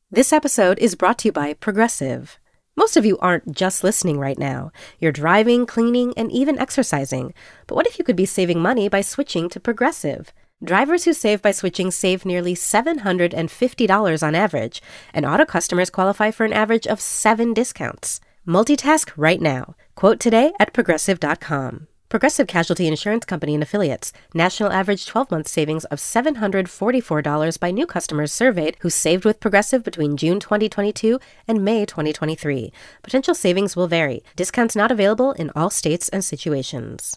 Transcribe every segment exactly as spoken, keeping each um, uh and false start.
This episode is brought to you by Progressive. Most of you aren't just listening right now. You're driving, cleaning, and even exercising. But what if you could be saving money by switching to Progressive? Drivers who save by switching save nearly seven hundred fifty dollars on average, and auto customers qualify for an average of seven discounts. Multitask right now. Quote today at progressive dot com. Progressive Casualty Insurance Company and Affiliates. National average twelve-month savings of seven hundred forty-four dollars by new customers surveyed who saved with Progressive between June twenty twenty-two and May twenty twenty-three. Potential savings will vary. Discounts not available in all states and situations.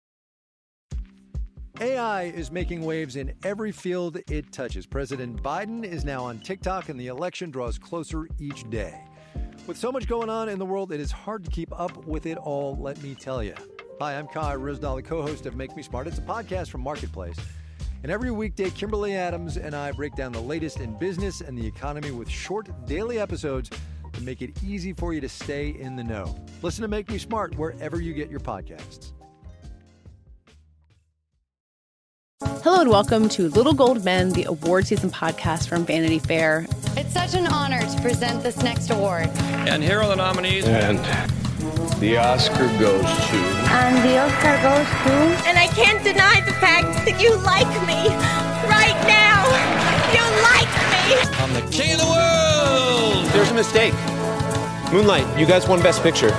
A I is making waves in every field it touches. President Biden is now on TikTok, and the election draws closer each day. With so much going on in the world, it is hard to keep up with it all, let me tell you. Hi, I'm Kai Ryssdal, the co-host of Make Me Smart. It's a podcast from Marketplace. And every weekday, Kimberly Adams and I break down the latest in business and the economy with short daily episodes to make it easy for you to stay in the know. Listen to Make Me Smart wherever you get your podcasts. Hello and welcome to Little Gold Men, the award season podcast from Vanity Fair. It's such an honor to present this next award. And here are the nominees. And the Oscar goes to... And the Oscar goes to... And I can't deny the fact that you like me. Right now. You like me. I'm the king of the world. There's a mistake. Moonlight, you guys won Best Picture.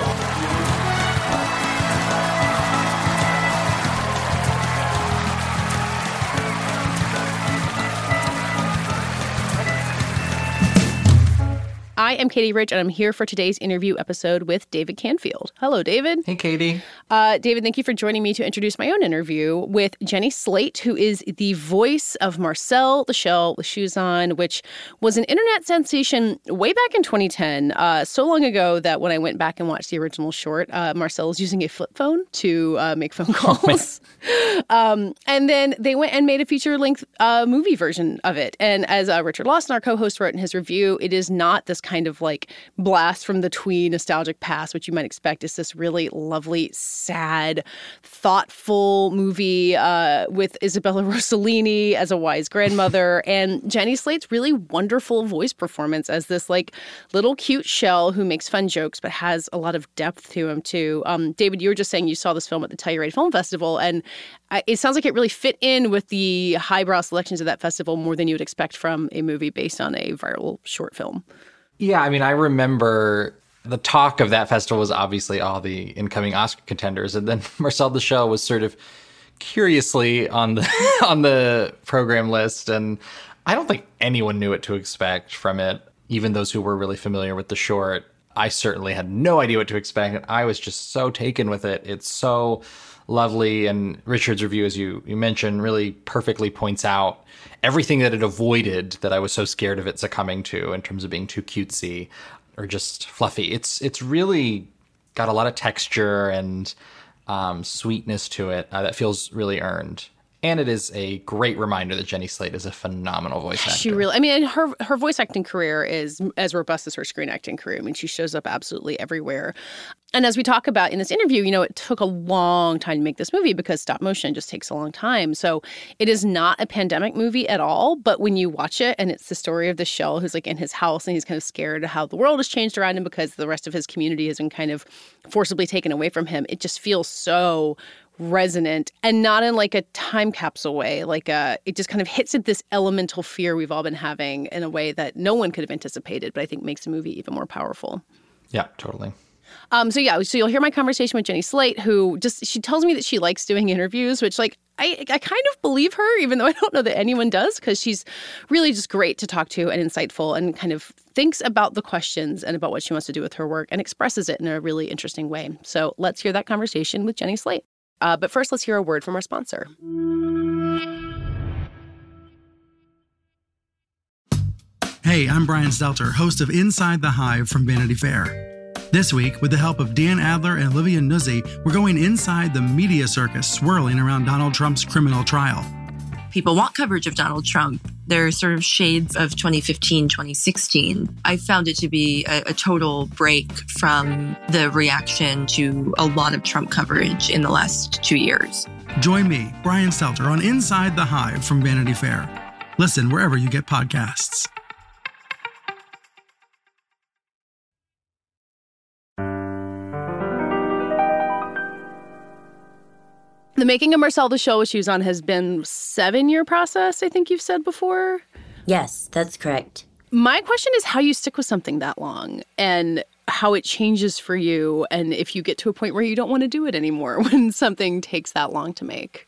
I am Katie Rich, and I'm here for today's interview episode with David Canfield. Hello, David. Hey, Katie. Uh, David, thank you for joining me to introduce my own interview with Jenny Slate, who is the voice of Marcel the Shell with Shoes On, which was an internet sensation way back in twenty ten, uh, so long ago that when I went back and watched the original short, uh, Marcel was using a flip phone to uh, make phone calls. um, and then they went and made a feature-length uh, movie version of it. And as uh, Richard Lawson, our co-host, wrote in his review, it is not this kind of like blast from the twee nostalgic past, which you might expect. Is this really lovely, sad, thoughtful movie uh, with Isabella Rossellini as a wise grandmother and Jenny Slate's really wonderful voice performance as this like little cute shell who makes fun jokes but has a lot of depth to him too. Um, David, you were just saying you saw this film at the Telluride Film Festival, and I, it sounds like it really fit in with the highbrow selections of that festival more than you would expect from a movie based on a viral short film. Yeah, I mean, I remember the talk of that festival was obviously all the incoming Oscar contenders, and then Marcel the Shell was sort of curiously on the on the program list, and I don't think anyone knew what to expect from it, even those who were really familiar with the short. I certainly had no idea what to expect, and I was just so taken with it. It's so lovely, and Richard's review, as you, you mentioned, really perfectly points out everything that it avoided that I was so scared of it succumbing to in terms of being too cutesy or just fluffy. It's it's really got a lot of texture and um, sweetness to it uh, that feels really earned. And it is a great reminder that Jenny Slate is a phenomenal voice actor. She really, I mean, her her voice acting career is as robust as her screen acting career. I mean, she shows up absolutely everywhere. And as we talk about in this interview, you know, it took a long time to make this movie because stop motion just takes a long time. So it is not a pandemic movie at all. But when you watch it and it's the story of the shell who's like in his house and he's kind of scared of how the world has changed around him because the rest of his community has been kind of forcibly taken away from him, it just feels so resonant, and not in like a time capsule way. Like uh, it just kind of hits at this elemental fear we've all been having in a way that no one could have anticipated, but I think makes the movie even more powerful. Yeah, totally. Um, so yeah, so you'll hear my conversation with Jenny Slate, who just, she tells me that she likes doing interviews, which like, I, I kind of believe her, even though I don't know that anyone does, because she's really just great to talk to and insightful and kind of thinks about the questions and about what she wants to do with her work and expresses it in a really interesting way. So let's hear that conversation with Jenny Slate. Uh, but first, let's hear a word from our sponsor. Hey, I'm Brian Stelter, host of Inside the Hive from Vanity Fair. This week, with the help of Dan Adler and Olivia Nuzzi, we're going inside the media circus swirling around Donald Trump's criminal trial. People want coverage of Donald Trump. There are sort of shades of twenty fifteen, twenty sixteen. I found it to be a, a total break from the reaction to a lot of Trump coverage in the last two years. Join me, Brian Stelter, on Inside the Hive from Vanity Fair. Listen wherever you get podcasts. The making of Marcel the Show with Shoes On has been seven-year process, I think you've said before. Yes, that's correct. My question is how you stick with something that long and how it changes for you, and if you get to a point where you don't want to do it anymore when something takes that long to make.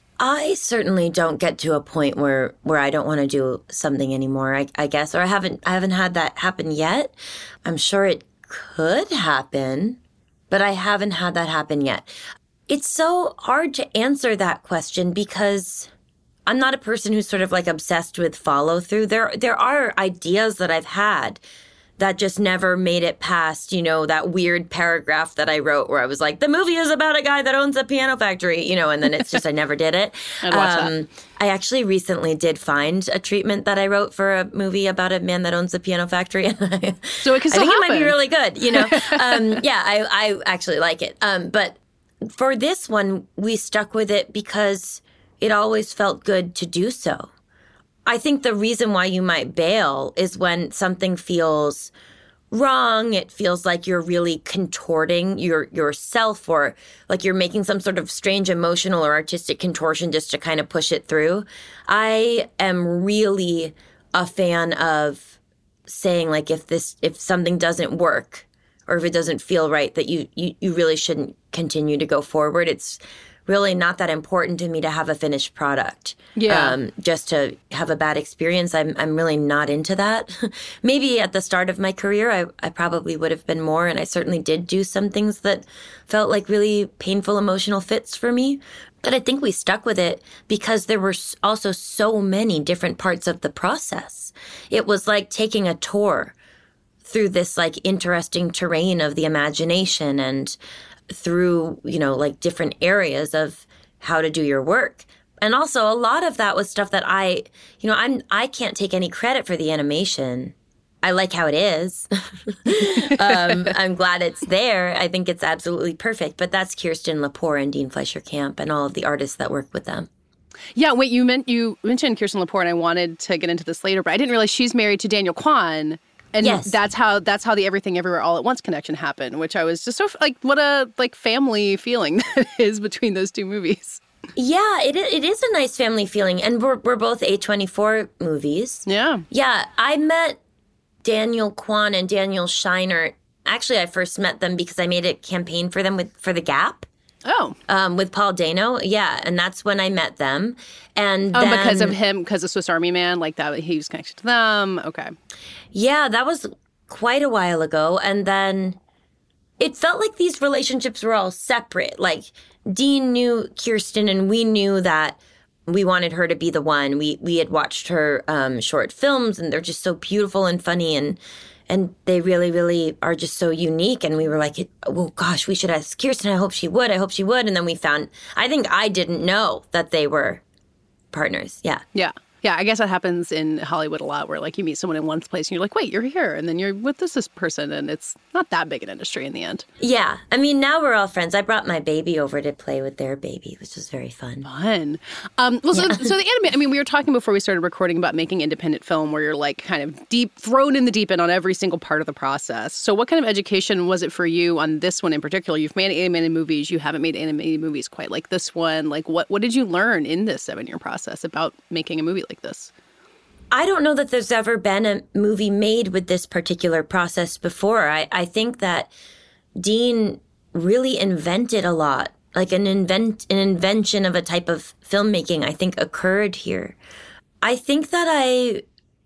I certainly don't get to a point where, where I don't want to do something anymore, I, I guess, or I haven't I haven't had that happen yet. I'm sure it could happen, but I haven't had that happen yet. It's so hard to answer that question because I'm not a person who's sort of like obsessed with follow through. There, there are ideas that I've had that just never made it past, you know, that weird paragraph that I wrote where I was like, the movie is about a guy that owns a piano factory, you know, and then it's just, I never did it. I'd watch um, that. I actually recently did find a treatment that I wrote for a movie about a man that owns a piano factory. So it can still I think happen. it might be really good, you know. um, yeah, I, I actually like it. Um, but for this one, we stuck with it because it always felt good to do so. I think the reason why you might bail is when something feels wrong. It feels like you're really contorting your yourself, or like you're making some sort of strange emotional or artistic contortion just to kind of push it through. I am really a fan of saying, like, if this if something doesn't work or if it doesn't feel right, that you you, you really shouldn't continue to go forward. It's really not that important to me to have a finished product. Yeah. Um, just to have a bad experience. I'm I'm really not into that. Maybe at the start of my career, I, I probably would have been more, and I certainly did do some things that felt like really painful emotional fits for me. But I think we stuck with it because there were also so many different parts of the process. It was like taking a tour through this like interesting terrain of the imagination and through, you know, like different areas of how to do your work. And also a lot of that was stuff that I, you know, I'm, I can't take any credit for the animation. I like how it is. um, I'm glad it's there. I think it's absolutely perfect. But that's Kirsten Lepore and Dean Fleischer Camp and all of the artists that work with them. Yeah, wait, you meant you mentioned Kirsten Lepore, and I wanted to get into this later, but I didn't realize she's married to Daniel Kwan. And yes. that's how that's how the Everything Everywhere All at Once connection happened, which I was just so, like, what a, like, family feeling that is between those two movies. Yeah, it it is a nice family feeling. And we're, we're both A twenty-four movies. Yeah. Yeah, I met Daniel Kwan and Daniel Scheinert. Actually, I first met them because I made a campaign for them with for The Gap. Oh. Um, with Paul Dano. Yeah, and that's when I met them. And oh, then, because of him, because of Swiss Army Man, like that, he was connected to them. Okay. Yeah, that was quite a while ago. And then it felt like these relationships were all separate. Like, Dean knew Kirsten, and we knew that we wanted her to be the one. We we had watched her um, short films, and they're just so beautiful and funny, and and they really, really are just so unique. And we were like, well, gosh, we should ask Kirsten. I hope she would. I hope she would. And then we found, I think I didn't know that they were partners. Yeah. Yeah. Yeah, I guess that happens in Hollywood a lot, where, like, you meet someone in one place and you're like, wait, you're here. And then you're with this, this person, and it's not that big an industry in the end. Yeah. I mean, now we're all friends. I brought my baby over to play with their baby, which was very fun. Fun. Um, well, yeah. so, so the anime, I mean, we were talking before we started recording about making independent film where you're, like, kind of deep, thrown in the deep end on every single part of the process. So what kind of education was it for you on this one in particular? You've made animated movies. You haven't made animated movies quite like this one. Like, what, what did you learn in this seven-year process about making a movie like this? I don't know that there's ever been a movie made with this particular process before. I, I think that Dean really invented a lot. Like an invent, an invention of a type of filmmaking, I think, occurred here. I think that I,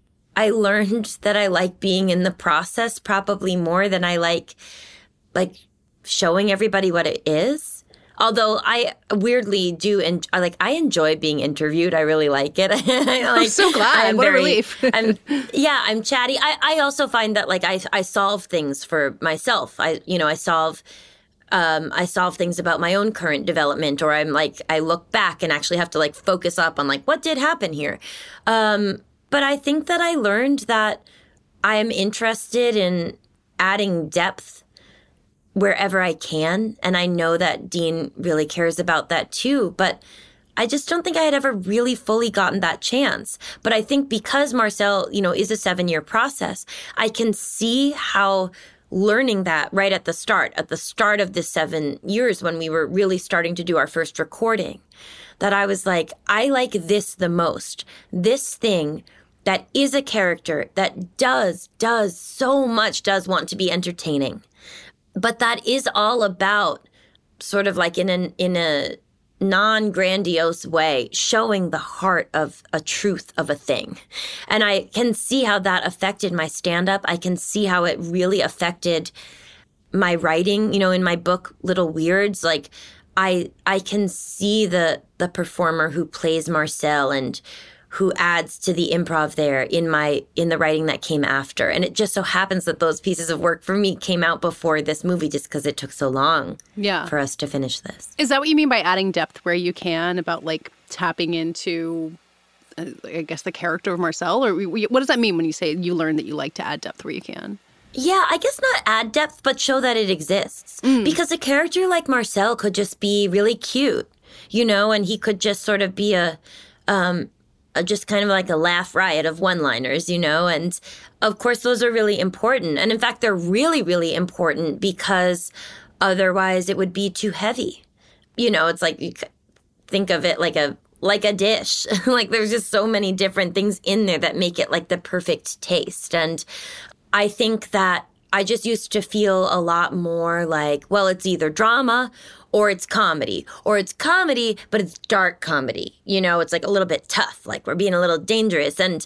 I learned that I like being in the process probably more than I like, like showing everybody what it is. Although I weirdly do, and like I enjoy being interviewed. I really like it. I, like, I'm so glad. I'm what very, a relief. I'm, yeah, I'm chatty. I, I also find that like I I solve things for myself. I you know I solve. Um, I solve things about my own current development, or I'm like, I look back and actually have to like focus up on like, what did happen here? Um, but I think that I learned that I am interested in adding depth wherever I can. And I know that Dean really cares about that too. But I just don't think I had ever really fully gotten that chance. But I think because Marcel, you know, is a seven-year process, I can see how learning that right at the start, at the start of the seven years when we were really starting to do our first recording, that I was like, I like this the most. This thing that is a character that does, does so much, does want to be entertaining. But that is all about sort of like in an, in a non-grandiose way, showing the heart of a truth of a thing. And I can see how that affected my stand-up. I can see how it really affected my writing. You know, in my book, Little Weirds, like I I can see the the performer who plays Marcel and who adds to the improv there in my in the writing that came after. And it just so happens that those pieces of work for me came out before this movie just because it took so long yeah. for us to finish this. Is that what you mean by adding depth where you can, about like tapping into, uh, I guess, the character of Marcel? Or we, what does that mean when you say you learn that you like to add depth where you can? Yeah, I guess not add depth, but show that it exists. Mm. Because a character like Marcel could just be really cute, you know, and he could just sort of be a... Um, just kind of like a laugh riot of one-liners, you know? And of course, those are really important. And in fact, they're really, really important because otherwise it would be too heavy. You know, it's like, you think of it like a like a dish. Like there's just so many different things in there that make it like the perfect taste. And I think that I just used to feel a lot more like, well, it's either drama or it's comedy, or it's comedy, but it's dark comedy. You know, it's like a little bit tough, like we're being a little dangerous. And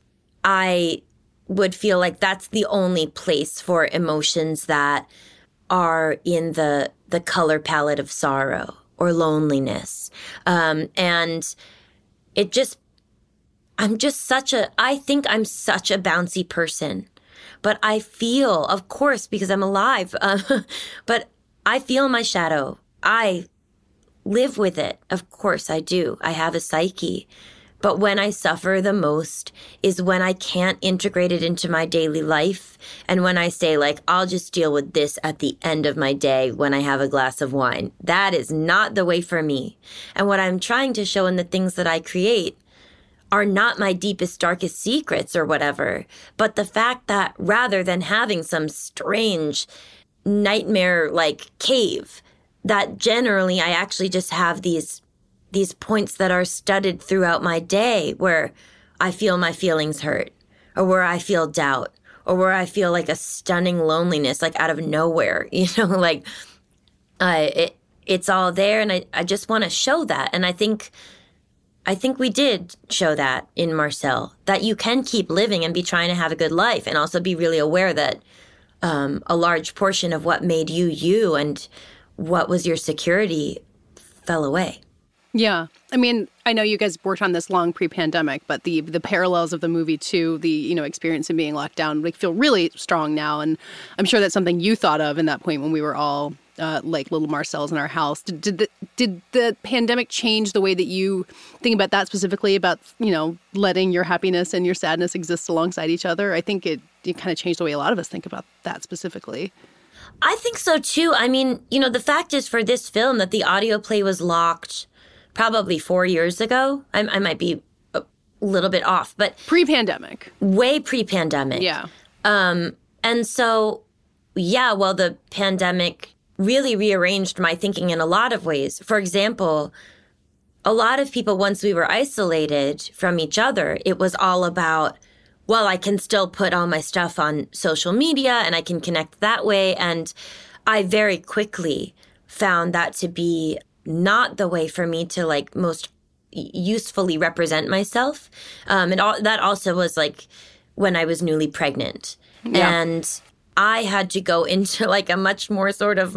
I would feel like that's the only place for emotions that are in the the color palette of sorrow or loneliness. Um, and it just, I'm just such a, I think I'm such a bouncy person. But I feel, of course, because I'm alive, uh, but I feel my shadow. I live with it. Of course I do. I have a psyche. But when I suffer the most is when I can't integrate it into my daily life. And when I say, like, I'll just deal with this at the end of my day when I have a glass of wine. That is not the way for me. And what I'm trying to show in the things that I create are not my deepest, darkest secrets or whatever, but the fact that rather than having some strange nightmare-like cave, that generally I actually just have these these points that are studded throughout my day where I feel my feelings hurt, or where I feel doubt, or where I feel like a stunning loneliness, like out of nowhere, you know, like uh, it it's all there, and I, I just want to show that. And I think I think we did show that in Marcel, that you can keep living and be trying to have a good life and also be really aware that um, a large portion of what made you you and what was your security fell away. Yeah. I mean, I know you guys worked on this long pre-pandemic, but the the parallels of the movie to the, you know, experience of being locked down, like, feel really strong now. And I'm sure that's something you thought of in that point when we were all uh, like little Marcels in our house. Did, did the did the pandemic change the way that you think about that specifically, about, you know, letting your happiness and your sadness exist alongside each other? I think it, it kind of changed the way a lot of us think about that specifically. I think so, too. I mean, you know, the fact is for this film that the audio play was locked probably four years ago. I, I might be a little bit off, but pre-pandemic, way pre-pandemic. Yeah. Um, and so, yeah, well, the pandemic really rearranged my thinking in a lot of ways. For example, a lot of people, once we were isolated from each other, it was all about, well, I can still put all my stuff on social media and I can connect that way. And I very quickly found that to be not the way for me to, like, most usefully represent myself. Um, and all, that also was, like, when I was newly pregnant. Yeah. And I had to go into, like, a much more sort of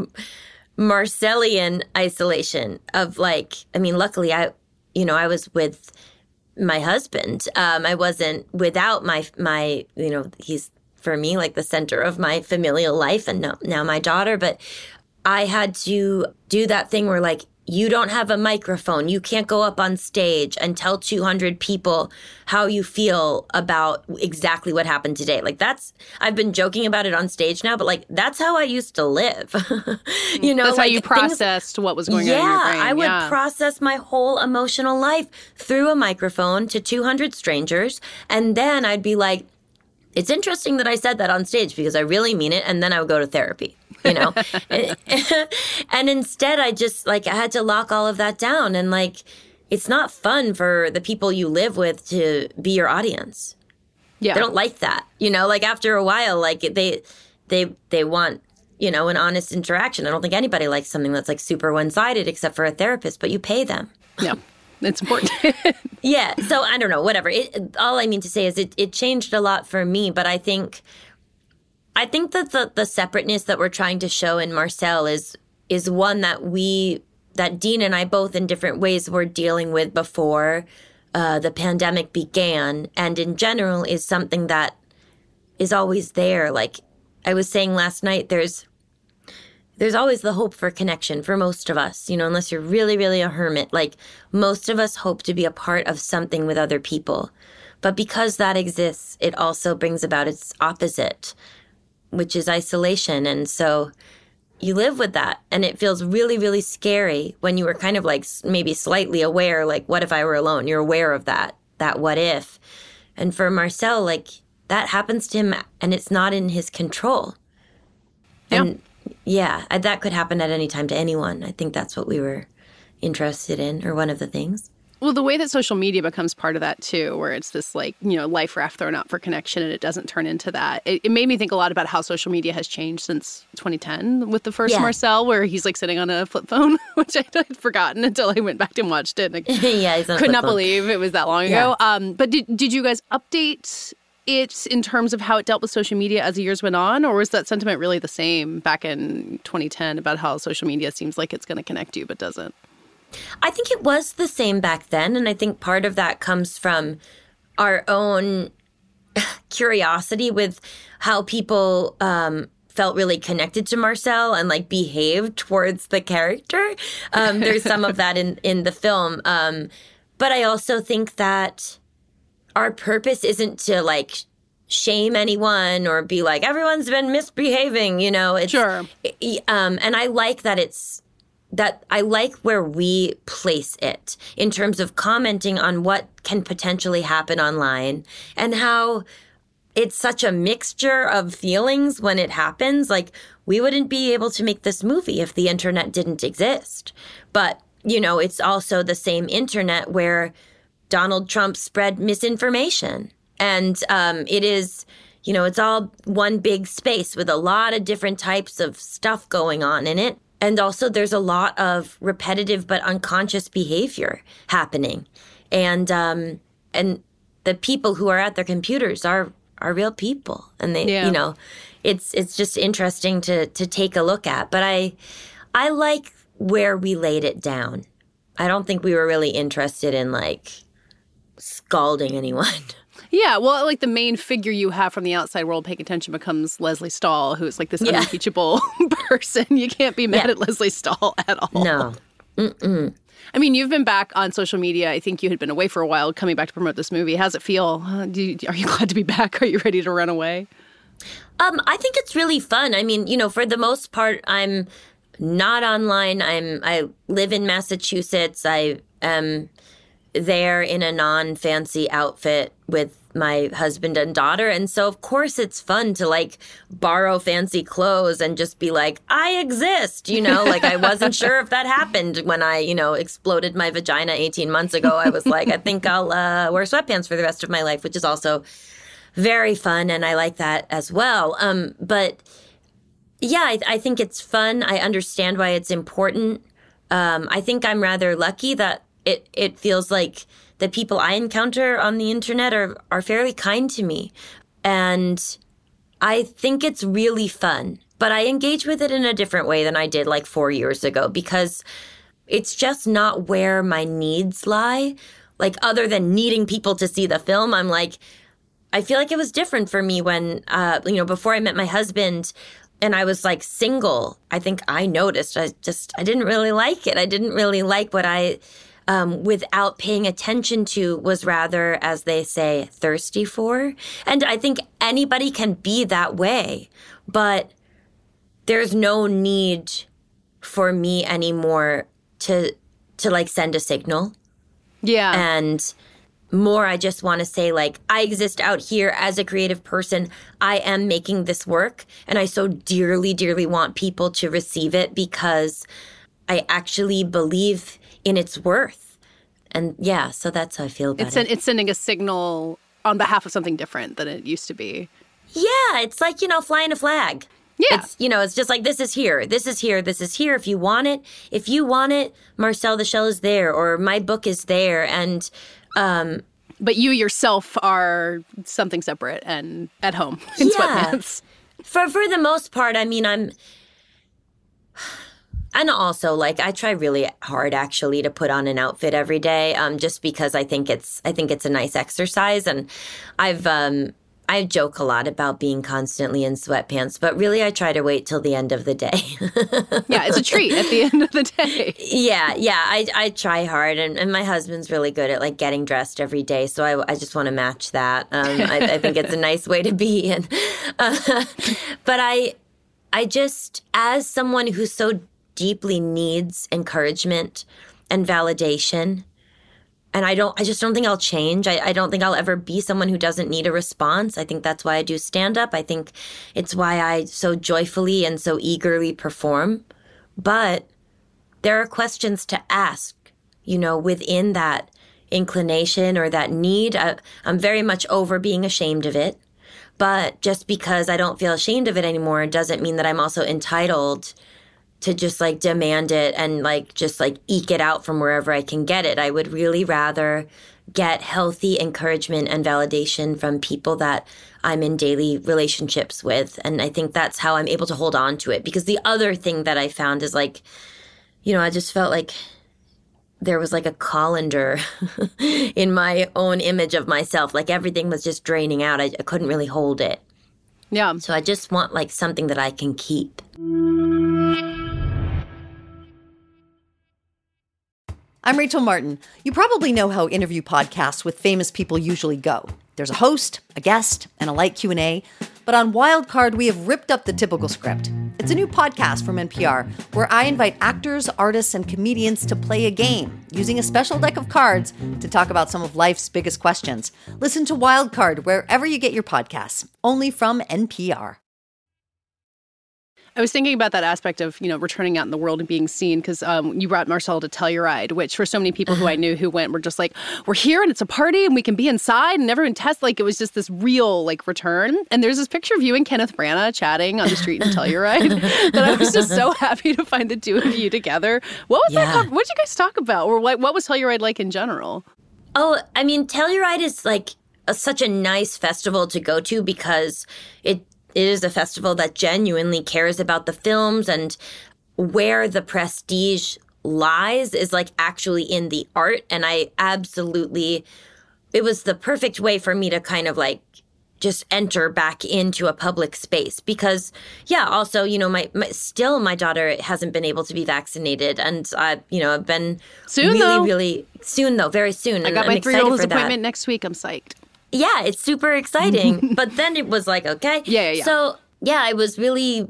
Marcellian isolation of, like, I mean, luckily I, you know, I was with my husband. Um, I wasn't without my, my, you know, he's, for me, like, the center of my familial life, and now, now my daughter. But I had to do that thing where, like, you don't have a microphone. You can't go up on stage and tell two hundred people how you feel about exactly what happened today. Like, that's, I've been joking about it on stage now, but, like, that's how I used to live. You know, that's like, how you processed things, what was going yeah, on in your brain. I would yeah. process my whole emotional life through a microphone to two hundred strangers. And then I'd be like, it's interesting that I said that on stage because I really mean it. And then I would go to therapy, you know? and, and instead I just like, I had to lock all of that down. And like, it's not fun for the people you live with to be your audience. Yeah. They don't like that, you know, like after a while, like they, they, they want, you know, an honest interaction. I don't think anybody likes something that's like super one-sided except for a therapist, but you pay them. Yeah. It's important. Yeah. So I don't know, whatever. It, all I mean to say is it, it changed a lot for me. But I think I think that the, the separateness that we're trying to show in Marcel is is one that we that Dean and I both in different ways were dealing with before uh, the pandemic began. And in general is something that is always there. Like I was saying last night, there's There's always the hope for connection for most of us, you know, unless you're really, really a hermit. Like most of us hope to be a part of something with other people. But because that exists, it also brings about its opposite, which is isolation. And so you live with that. And it feels really, really scary when you were kind of like maybe slightly aware, like, what if I were alone? You're aware of that, that what if. And for Marcel, like that happens to him and it's not in his control. Yeah. And yeah, that could happen at any time to anyone. I think that's what we were interested in, or one of the things. Well, the way that social media becomes part of that, too, where it's this, like, you know, life raft thrown out for connection and it doesn't turn into that. It, it made me think a lot about how social media has changed since twenty ten with the first yeah. Marcel, where he's, like, sitting on a flip phone, which I had forgotten until I went back and watched it. And I yeah, he's on could not phone. believe it was that long yeah. ago. Um, but did, did you guys update it in terms of how it dealt with social media as the years went on? Or was that sentiment really the same back in twenty ten about how social media seems like it's going to connect you but doesn't? I think it was the same back then. And I think part of that comes from our own curiosity with how people um, felt really connected to Marcel and like behaved towards the character. Um, there's some of that in, in the film. Um, but I also think that our purpose isn't to like shame anyone or be like, everyone's been misbehaving, you know? It's, sure. Um, and I like that it's, that I like where we place it in terms of commenting on what can potentially happen online and how it's such a mixture of feelings when it happens. Like, we wouldn't be able to make this movie if the internet didn't exist. But, you know, it's also the same internet where Donald Trump spread misinformation. And um, it is, you know, it's all one big space with a lot of different types of stuff going on in it. And also there's a lot of repetitive but unconscious behavior happening. And um, and the people who are at their computers are are real people. And they, yeah. you know, it's it's just interesting to to take a look at. But I I like where we laid it down. I don't think we were really interested in like scalding anyone. Yeah, well, like the main figure you have from the outside world paying attention becomes Leslie Stahl, who's like this yeah. unimpeachable person. You can't be mad yeah. at Leslie Stahl at all. No. Mm-mm. I mean, you've been back on social media. I think you had been away for a while, coming back to promote this movie. How's it feel? Uh, do you, are you glad to be back? Are you ready to run away? Um, I think it's really fun. I mean, you know, for the most part, I'm not online. I'm I live in Massachusetts. I am there in a non-fancy outfit with my husband and daughter. And so, of course, it's fun to, like, borrow fancy clothes and just be like, I exist, you know? Like, I wasn't sure if that happened when I, you know, exploded my vagina eighteen months ago. I was like, I think I'll uh, wear sweatpants for the rest of my life, which is also very fun. And I like that as well. Um, but, yeah, I, I think it's fun. I understand why it's important. Um, I think I'm rather lucky that It it feels like the people I encounter on the internet are, are fairly kind to me. And I think it's really fun. But I engage with it in a different way than I did like four years ago because it's just not where my needs lie. Like, other than needing people to see the film, I'm like, I feel like it was different for me when, uh, you know, before I met my husband and I was like single. I think I noticed I just, I didn't really like it. I didn't really like what I... Um, without paying attention to was rather, as they say, thirsty for. And I think anybody can be that way, but there's no need for me anymore to, to like send a signal. Yeah. And more I just want to say, like, I exist out here as a creative person. I am making this work, and I so dearly, dearly want people to receive it because I actually believe in its worth. And yeah, so that's how I feel about it's it. It's sending a signal on behalf of something different than it used to be. Yeah, it's like, you know, flying a flag. Yeah. It's, you know, it's just like, this is here, this is here, this is here. If you want it, if you want it, Marcel the Shell is there, or my book is there. And, um, but you yourself are something separate and at home in yeah. sweatpants. For, for the most part, I mean, I'm, and also, like, I try really hard, actually, to put on an outfit every day, um, just because I think it's, I think it's a nice exercise. And I've, um, I joke a lot about being constantly in sweatpants, but really I try to wait till the end of the day. Yeah, it's a treat at the end of the day. Yeah, yeah, I, I try hard, and, and my husband's really good at, like, getting dressed every day, so I, I just want to match that. Um, I, I think it's a nice way to be. And, uh, but I, I just, as someone who so deeply needs encouragement and validation, and I don't, I just don't think I'll change. I, I don't think I'll ever be someone who doesn't need a response. I think that's why I do stand up. I think it's why I so joyfully and so eagerly perform. But there are questions to ask, you know, within that inclination or that need. I, I'm very much over being ashamed of it. But just because I don't feel ashamed of it anymore doesn't mean that I'm also entitled to just, like, demand it and, like, just, like, eke it out from wherever I can get it. I would really rather get healthy encouragement and validation from people that I'm in daily relationships with. And I think that's how I'm able to hold on to it. Because the other thing that I found is, like, you know, I just felt like there was, like, a colander in my own image of myself. Like, everything was just draining out. I, I couldn't really hold it. Yeah. So I just want, like, something that I can keep. I'm Rachel Martin. You probably know how interview podcasts with famous people usually go. There's a host, a guest, and a light Q and A. But on Wildcard, we have ripped up the typical script. It's a new podcast from N P R where I invite actors, artists, and comedians to play a game using a special deck of cards to talk about some of life's biggest questions. Listen to Wildcard wherever you get your podcasts, only from N P R. I was thinking about that aspect of, you know, returning out in the world and being seen because um, you brought Marcel to Telluride, which for so many people who I knew who went were just like, we're here and it's a party and we can be inside and everyone tests. Like, it was just this real, like, return. And there's this picture of you and Kenneth Branagh chatting on the street in Telluride that I was just so happy to find the two of you together. What was yeah. that? What did you guys talk about? Or what, what was Telluride like in general? Oh, I mean, Telluride is, like, a, such a nice festival to go to because it It is a festival that genuinely cares about the films, and where the prestige lies is, like, actually in the art. And I absolutely, it was the perfect way for me to kind of, like, just enter back into a public space because, yeah, also, you know, my, my still my daughter hasn't been able to be vaccinated. And, I, you know, I've been soon, really, though. really soon, though, very soon. I got and my three-year-old's appointment that. next week. I'm psyched. Yeah, it's super exciting. But then it was like, okay. Yeah, yeah, yeah. So, yeah, I was really,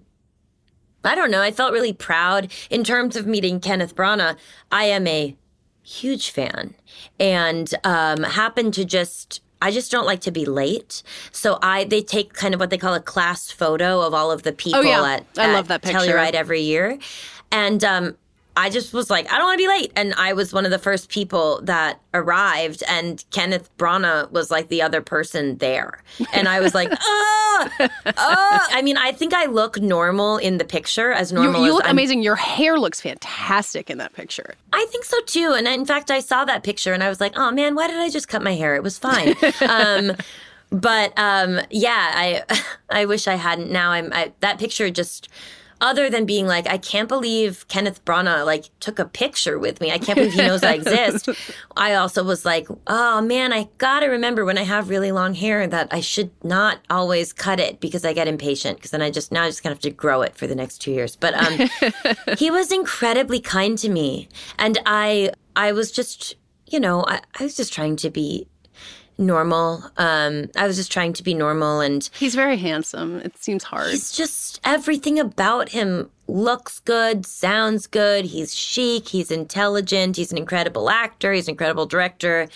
I don't know, I felt really proud. In terms of meeting Kenneth Branagh, I am a huge fan and um, happened to just, I just don't like to be late. So I they take kind of what they call a class photo of all of the people oh, yeah. at, I at love that picture. Telluride every year. And um I just was like, I don't want to be late. And I was one of the first people that arrived. And Kenneth Branagh was like the other person there. And I was like, oh, oh. I mean, I think I look normal in the picture, as normal you, you as look I'm, amazing. Your hair looks fantastic in that picture. I think so, too. And in fact, I saw that picture and I was like, oh, man, why did I just cut my hair? It was fine. um, but um, yeah, I I wish I hadn't. Now I'm I, that picture just... Other than being like, I can't believe Kenneth Branagh, like, took a picture with me. I can't believe he knows I exist. I also was like, oh, man, I got to remember when I have really long hair that I should not always cut it because I get impatient. Because then I just, now I just kind of have to grow it for the next two years. But um, he was incredibly kind to me. And I, I was just, you know, I, I was just trying to be normal. Um, I was just trying to be normal, and he's very handsome. It seems hard. He's just, everything about him looks good, sounds good. He's chic. He's intelligent. He's an incredible actor. He's an incredible director.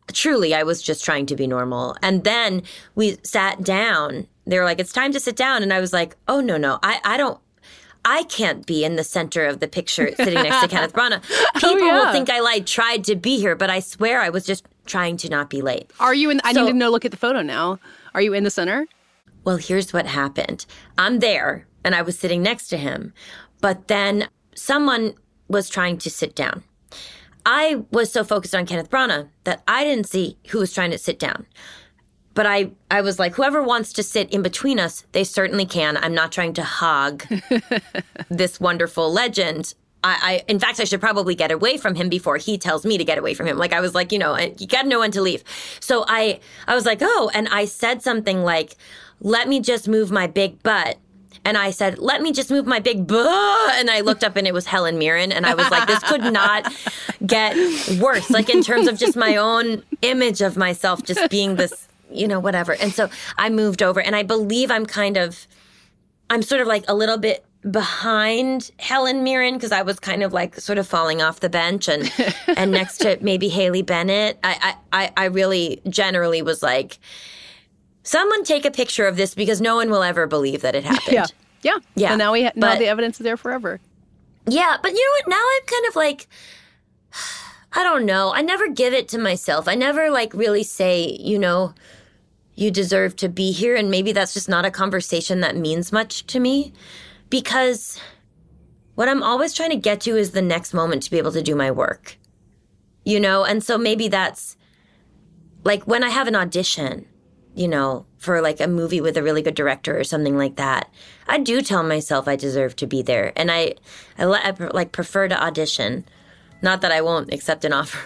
truly, I was just trying to be normal. And then we sat down. They were like, it's time to sit down. And I was like, oh, no, no, I, I don't. I can't be in the center of the picture sitting next to Kenneth Branagh. People oh, yeah. will think I like tried to be here, but I swear I was just trying to not be late. Are you in? The, I so, need to know. Look at the photo now. Are you in the center? Well, here's what happened. I'm there, and I was sitting next to him, but then someone was trying to sit down. I was so focused on Kenneth Branagh that I didn't see who was trying to sit down. But I, I was like, whoever wants to sit in between us, they certainly can. I'm not trying to hog this wonderful legend. I, I, in fact, I should probably get away from him before he tells me to get away from him. Like, I was like, you know, you got to know when to leave. So I, I was like, oh, and I said something like, let me just move my big butt. And I said, let me just move my big butt. And I looked up and it was Helen Mirren. And I was like, this could not get worse. Like, in terms of just my own image of myself, just being this, you know, whatever. And so I moved over, and I believe I'm kind of, I'm sort of like a little bit behind Helen Mirren, because I was kind of like sort of falling off the bench, and and next to maybe Haley Bennett. I, I, I really generally was like, someone take a picture of this, because no one will ever believe that it happened. Yeah. Yeah. Yeah. And now we ha- now but, the evidence is there forever. Yeah. But you know what? Now I'm kind of like, I don't know. I never give it to myself. I never like really say, you know, you deserve to be here. And maybe that's just not a conversation that means much to me, because what I'm always trying to get to is the next moment to be able to do my work, you know? And so maybe that's like when I have an audition, you know, for like a movie with a really good director or something like that, I do tell myself I deserve to be there. And I, I, I like prefer to audition. Not that I won't accept an offer.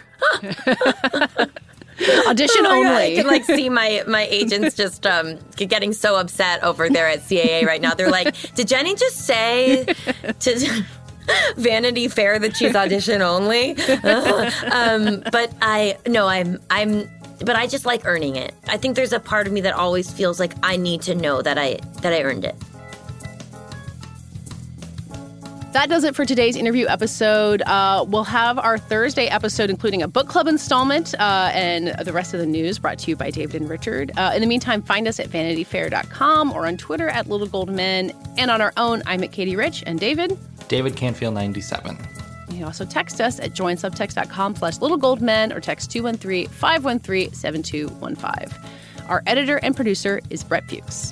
Audition oh only. God, I can like see my my agents just um, getting so upset over there at C A A right now. They're like, did Jenny just say to Vanity Fair that she's audition only? um, but I no, I'm I'm. But I just like earning it. I think there's a part of me that always feels like I need to know that I that I earned it. That does it for today's interview episode. Uh, we'll have our Thursday episode, including a book club installment uh, and the rest of the news brought to you by David and Richard. Uh, in the meantime, find us at vanity fair dot com or on Twitter at Little Gold Men. And on our own, I'm at Katie Rich. And David? David Canfield ninety-seven. You can also text us at join subtext dot com slash Little Gold Men or text two one three, five one three, seven two one five. Our editor and producer is Brett Fuchs.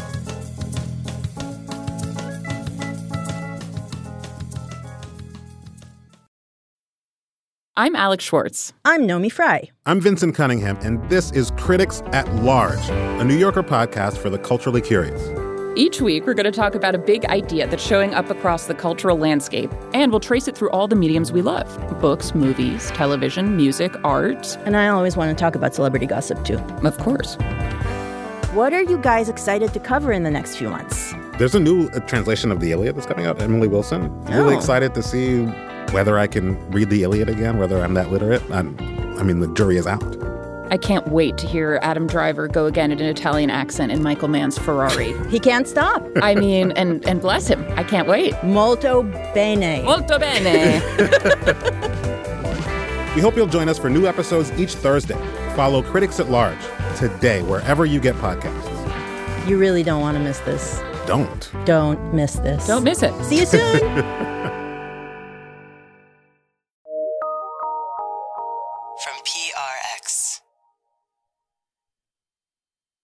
I'm Alex Schwartz. I'm Nomi Fry. I'm Vincent Cunningham, and this is Critics at Large, a New Yorker podcast for the culturally curious. Each week, we're going to talk about a big idea that's showing up across the cultural landscape, and we'll trace it through all the mediums we love. Books, movies, television, music, art. And I always want to talk about celebrity gossip, too. Of course. What are you guys excited to cover in the next few months? There's a new uh, translation of the Iliad that's coming out, Emily Wilson. Oh. Really excited to see whether I can read the Iliad again, whether I'm that literate. I'm, I mean, the jury is out. I can't wait to hear Adam Driver go again in an Italian accent in Michael Mann's Ferrari. He can't stop. I mean, and, and bless him. I can't wait. Molto bene. Molto bene. We hope you'll join us for new episodes each Thursday. Follow Critics at Large today, wherever you get podcasts. You really don't want to miss this. Don't. Don't miss this. Don't miss it. See you soon.